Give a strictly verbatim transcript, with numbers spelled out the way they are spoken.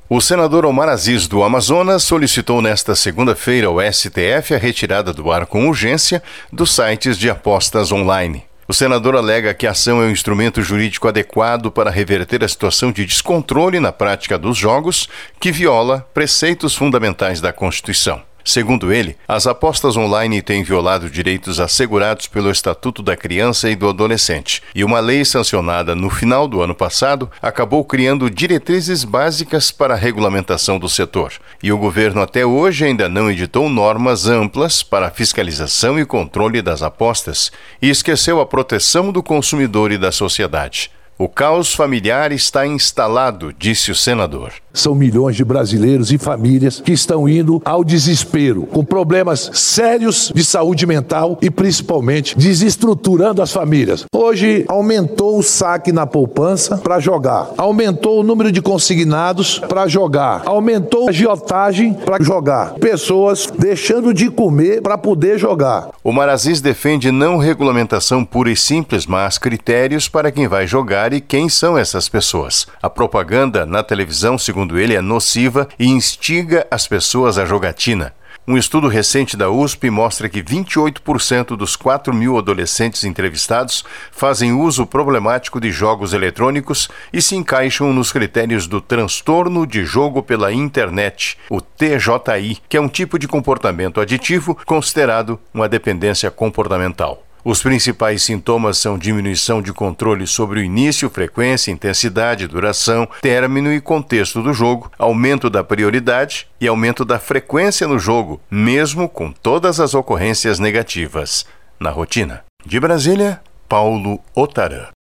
O senador Omar Aziz, do Amazonas, solicitou nesta segunda-feira ao S T F a retirada do ar com urgência dos sites de apostas online. O senador alega que a ação é um instrumento jurídico adequado para reverter a situação de descontrole na prática dos jogos, que viola preceitos fundamentais da Constituição. Segundo ele, as apostas online têm violado direitos assegurados pelo Estatuto da Criança e do Adolescente, e uma lei sancionada no final do ano passado acabou criando diretrizes básicas para a regulamentação do setor. E o governo até hoje ainda não editou normas amplas para a fiscalização e controle das apostas e esqueceu a proteção do consumidor e da sociedade. O caos familiar está instalado, disse o senador. São milhões de brasileiros e famílias que estão indo ao desespero, com problemas sérios de saúde mental e principalmente desestruturando as famílias. Hoje aumentou o saque na poupança para jogar, aumentou o número de consignados para jogar, aumentou a agiotagem para jogar, pessoas deixando de comer para poder jogar. Omar Aziz defende não regulamentação pura e simples, mas critérios para quem vai jogar e quem são essas pessoas. A propaganda na televisão, segundo ele, é nociva e instiga as pessoas à jogatina. Um estudo recente da U S P mostra que vinte e oito por cento dos quatro mil adolescentes entrevistados fazem uso problemático de jogos eletrônicos e se encaixam nos critérios do transtorno de jogo pela internet, o T J I, que é um tipo de comportamento aditivo considerado uma dependência comportamental. Os principais sintomas são diminuição de controle sobre o início, frequência, intensidade, duração, término e contexto do jogo, aumento da prioridade e aumento da frequência no jogo, mesmo com todas as ocorrências negativas na rotina. De Brasília, Paulo Otarã.